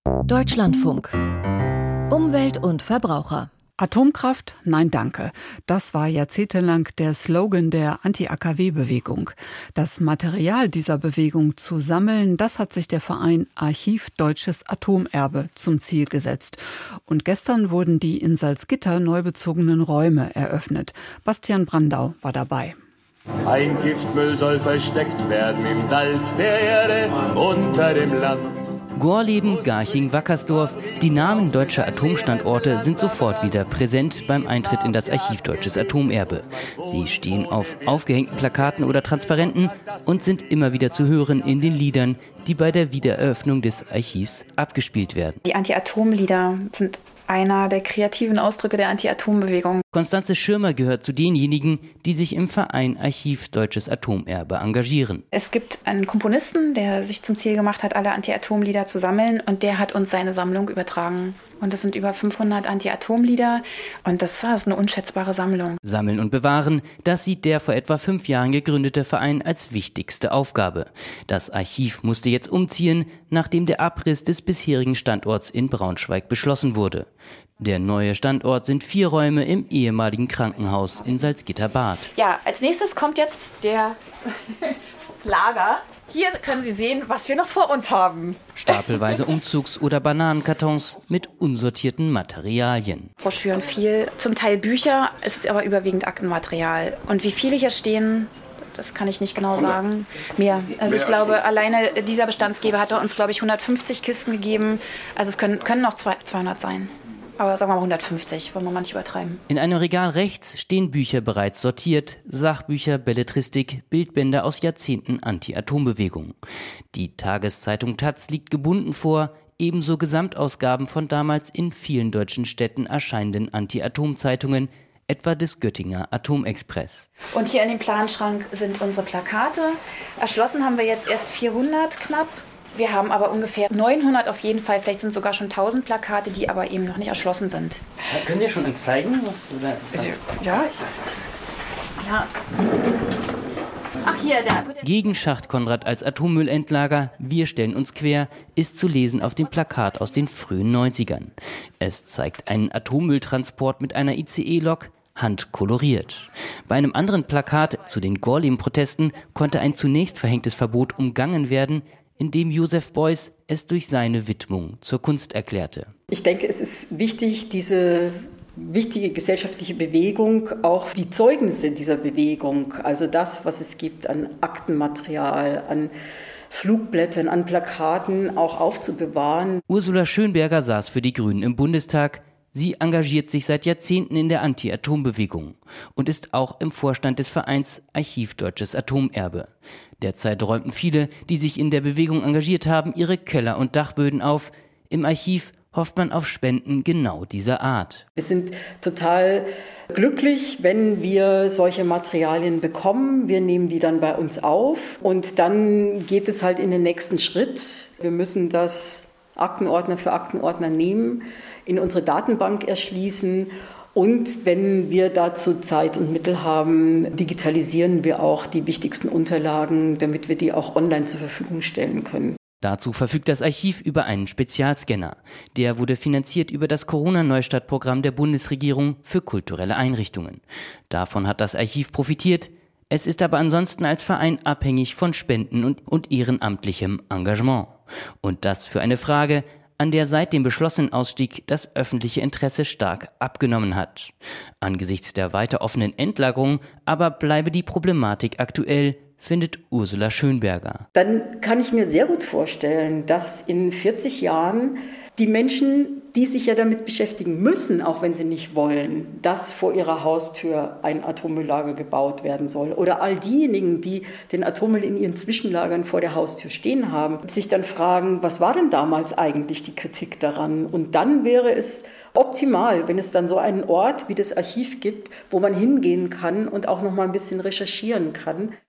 Deutschlandfunk. Umwelt und Verbraucher. Atomkraft? Nein, danke. Das war jahrzehntelang der Slogan der Anti-AKW-Bewegung. Das Material dieser Bewegung zu sammeln, das hat sich der Verein Archiv Deutsches Atomerbe zum Ziel gesetzt. Und gestern wurden die in Salzgitter neu bezogenen Räume eröffnet. Bastian Brandau war dabei. Ein Giftmüll soll versteckt werden im Salz der Erde unter dem Land. Gorleben, Garching, Wackersdorf, die Namen deutscher Atomstandorte sind sofort wieder präsent beim Eintritt in das Archiv Deutsches Atomerbe. Sie stehen auf aufgehängten Plakaten oder Transparenten und sind immer wieder zu hören in den Liedern, die bei der Wiedereröffnung des Archivs abgespielt werden. Die Anti-Atom-Lieder sind einer der kreativen Ausdrücke der Anti-Atom-Bewegung. Konstanze Schirmer gehört zu denjenigen, die sich im Verein Archiv Deutsches Atomerbe engagieren. Es gibt einen Komponisten, der sich zum Ziel gemacht hat, alle Anti-Atom-Lieder zu sammeln, und der hat uns seine Sammlung übertragen. Und das sind über 500 Anti-Atom-Lieder und das ist eine unschätzbare Sammlung. Sammeln und bewahren, das sieht der vor etwa 5 Jahren gegründete Verein als wichtigste Aufgabe. Das Archiv musste jetzt umziehen, nachdem der Abriss des bisherigen Standorts in Braunschweig beschlossen wurde. Der neue Standort sind 4 Räume im ehemaligen Krankenhaus in Salzgitter-Bad. Ja, als nächstes kommt jetzt der Lager. Hier können Sie sehen, was wir noch vor uns haben. Stapelweise Umzugs- oder Bananenkartons mit unsortierten Materialien. Broschüren viel, zum Teil Bücher, es ist aber überwiegend Aktenmaterial. Und wie viele hier stehen, das kann ich nicht genau sagen. Mehr. Also ich glaube, alleine dieser Bestandsgeber hat uns, glaube ich, 150 Kisten gegeben. Also es können noch 200 sein. Aber sagen wir mal 150, wollen wir mal nicht übertreiben. In einem Regal rechts stehen Bücher bereits sortiert, Sachbücher, Belletristik, Bildbände aus Jahrzehnten Anti-Atom-Bewegung. Die Tageszeitung taz liegt gebunden vor, ebenso Gesamtausgaben von damals in vielen deutschen Städten erscheinenden Anti-Atom-Zeitungen, etwa des Göttinger Atomexpress. Und hier in dem Planschrank sind unsere Plakate. Erschlossen haben wir jetzt erst 400 knapp. Wir haben aber ungefähr 900 auf jeden Fall, vielleicht sind sogar schon 1000 Plakate, die aber eben noch nicht erschlossen sind. Können Sie schon uns zeigen? Ja. Ach hier, der. Gegen Schacht Konrad als Atommüllendlager, wir stellen uns quer, ist zu lesen auf dem Plakat aus den frühen 90ern. Es zeigt einen Atommülltransport mit einer ICE-Lok, handkoloriert. Bei einem anderen Plakat zu den Gorleben-Protesten konnte ein zunächst verhängtes Verbot umgangen werden, indem Josef Beuys es durch seine Widmung zur Kunst erklärte. Ich denke, es ist wichtig, diese wichtige gesellschaftliche Bewegung, auch die Zeugnisse dieser Bewegung, also das, was es gibt an Aktenmaterial, an Flugblättern, an Plakaten, auch aufzubewahren. Ursula Schönberger saß für die Grünen im Bundestag. Sie engagiert sich seit Jahrzehnten in der Anti-Atom-Bewegung und ist auch im Vorstand des Vereins Archiv Deutsches Atomerbe. Derzeit räumten viele, die sich in der Bewegung engagiert haben, ihre Keller und Dachböden auf. Im Archiv hofft man auf Spenden genau dieser Art. Wir sind total glücklich, wenn wir solche Materialien bekommen. Wir nehmen die dann bei uns auf und dann geht es halt in den nächsten Schritt. Wir müssen das Aktenordner für Aktenordner nehmen, in unsere Datenbank erschließen und wenn wir dazu Zeit und Mittel haben, digitalisieren wir auch die wichtigsten Unterlagen, damit wir die auch online zur Verfügung stellen können. Dazu verfügt das Archiv über einen Spezialscanner. Der wurde finanziert über das Corona-Neustart-Programm der Bundesregierung für kulturelle Einrichtungen. Davon hat das Archiv profitiert. Es ist aber ansonsten als Verein abhängig von Spenden und ehrenamtlichem Engagement. Und das für eine Frage, an der seit dem beschlossenen Ausstieg das öffentliche Interesse stark abgenommen hat. Angesichts der weiter offenen Endlagerung aber bleibe die Problematik aktuell, findet Ursula Schönberger. Dann kann ich mir sehr gut vorstellen, dass in 40 Jahren die Menschen, die sich ja damit beschäftigen müssen, auch wenn sie nicht wollen, dass vor ihrer Haustür ein Atommülllager gebaut werden soll. Oder all diejenigen, die den Atommüll in ihren Zwischenlagern vor der Haustür stehen haben, sich dann fragen, was war denn damals eigentlich die Kritik daran? Und dann wäre es optimal, wenn es dann so einen Ort wie das Archiv gibt, wo man hingehen kann und auch noch mal ein bisschen recherchieren kann.